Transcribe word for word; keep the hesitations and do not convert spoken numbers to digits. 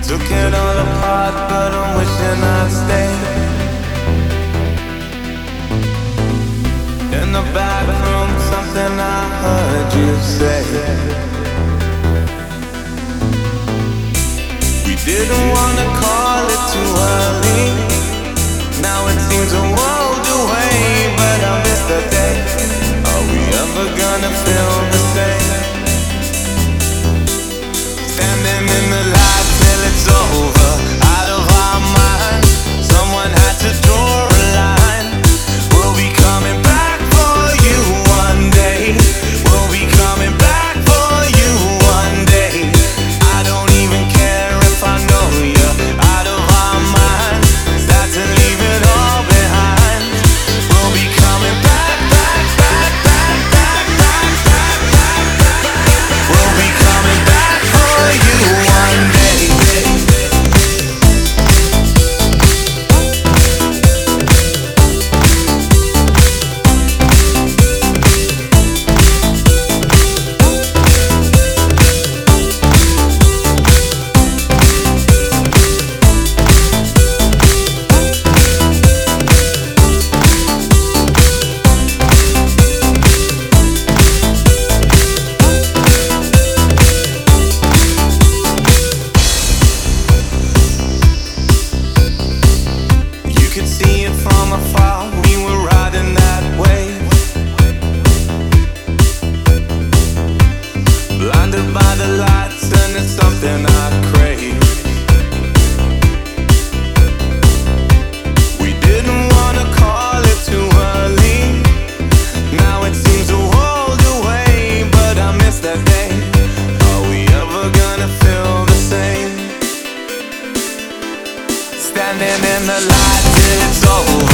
Took it all apart, but I'm wishing I'd stayed. In the back room, something I heard you say. We didn't wanna call it too early. Now it seems a world away, but I miss the day. Are we ever gonna feel the same? Standing in the light till it's over, out of our minds. Someone had to draw a line. We'll be coming back for you one day. We'll be coming back for you one day. I don't even care if I know you're out of our minds. Start to leave it all behind. We'll be coming back, back, back, back, back, back, back, back, back. We'll be coming back for you one day. You could see it from afar, we were riding that wave. Blinded by the lights, and it's something I crave. We didn't wanna call it too early. Now it seems a world away, but I miss that day. Are we ever gonna feel the same? Standing in the light till it's over.